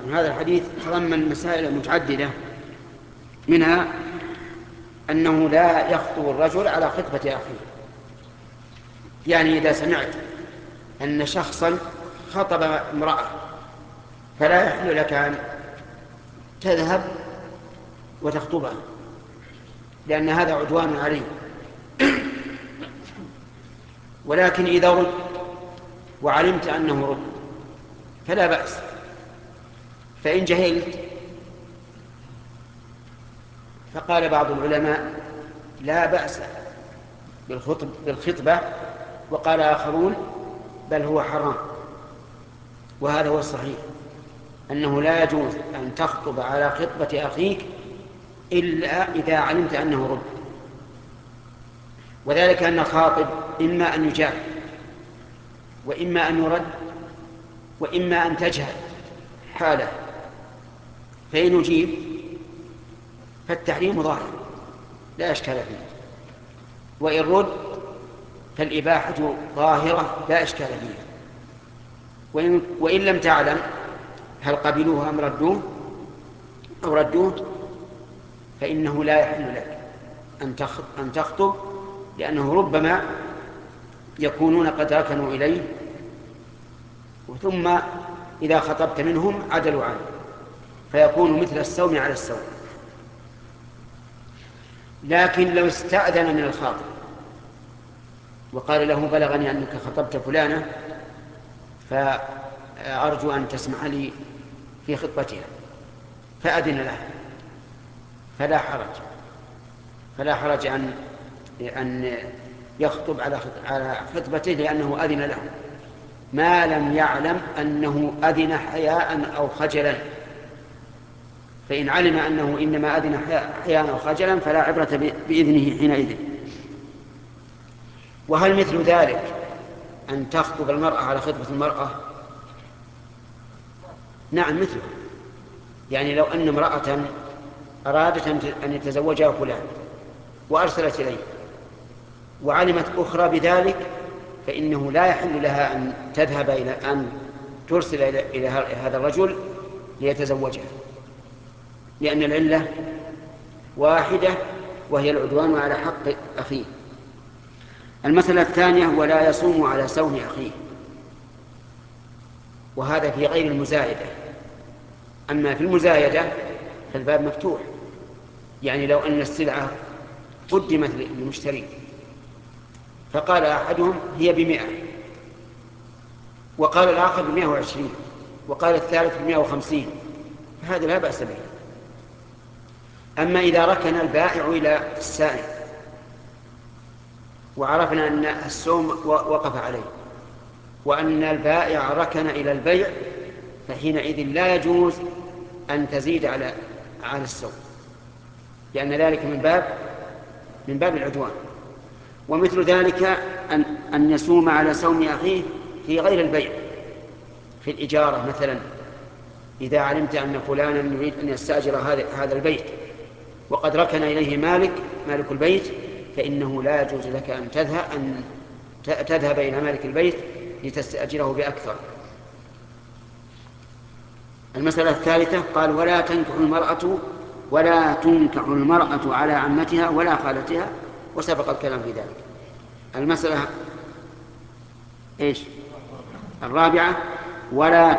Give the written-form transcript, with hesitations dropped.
عنه. هذا الحديث تضمن مسائل متعددة، منها أنه لا يخطب الرجل على خطبة أخيه. يعني إذا سمعت أن شخصا خطب امرأة فلا يحل لك أن تذهب وتخطبها، لأن هذا عدوان عليه. ولكن إذا رد وعلمت أنه رد فلا بأس. فإن جهلت فقال بعض العلماء لا بأس بالخطبة، وقال آخرون بل هو حرام. وهذا هو الصحيح، أنه لا يجوز أن تخطب على خطبة أخيك إلا إذا علمت أنه رد. وذلك أن الخاطب إما أن يجاب، وإما أن يرد، وإما أن تجهل حاله. فإن يجيب فالتحريم ظاهر لا إشكال فيه، وإن رد فالإباحة ظاهرة لا إشكال فيها. وإن لم تعلم هل قبلوه أم ردوه فإنه لا يحل لك أن تخطب، لأنه ربما يكونون قد ركنوا إليه، ثم إذا خطبت منهم عدلوا عنه، فيكون مثل السوم على السوم. لكن لو استأذن من الخاطب وقال له بلغني أنك خطبت فلانة فأرجو أن تسمح لي في خطبتها، فأذن له فلا حرج أن يخطب على خطبته، لأنه أذن له، ما لم يعلم أنه أذن حياء أو خجلا. فإن علم أنه إنما أذن حياء أو خجلا فلا عبرة بإذنه حينئذ. وهل مثل ذلك أن تخطب المرأة على خطبة المرأة؟ نعم مثله. يعني لو أن امرأة أرادت أن يتزوجها فلان وأرسلت إليه وعلمت أخرى بذلك، فإنه لا يحل لها أن تذهب إلى أن ترسل إلى هذا الرجل ليتزوجها، لأن العلة واحدة وهي العدوان على حق أخيه. المسألة الثانية ولا يصوم على سوم أخيه، وهذا في غير المزايدة. أما في المزايدة فالباب مفتوح. يعني لو أن السلعة قدمت للمشتري فقال أحدهم هي ب100 وقال الآخر ب120 وقال الثالث ب150، فهذا لا بأس به. أما إذا ركن البائع إلى السائل وعرفنا أن السوم وقف عليه وأن البائع ركن إلى البيع، فحينئذ لا يجوز أن تزيد على السوم، لأن ذلك من باب العدوان. ومثل ذلك أن يصوم على سوم أخيه في غير البيع، في الإجارة مثلا. إذا علمت أن فلانا يريد أن يستأجر هذا البيت وقد ركن إليه مالك البيت، فإنه لا يجوز لك أن تذهب إلى مالك البيت لتستأجره بأكثر. المسألة الثالثة قال ولا تنكح المرأة على عمتها ولا خالتها، وسبق الكلام في ذلك. المسألة الرابعة ولا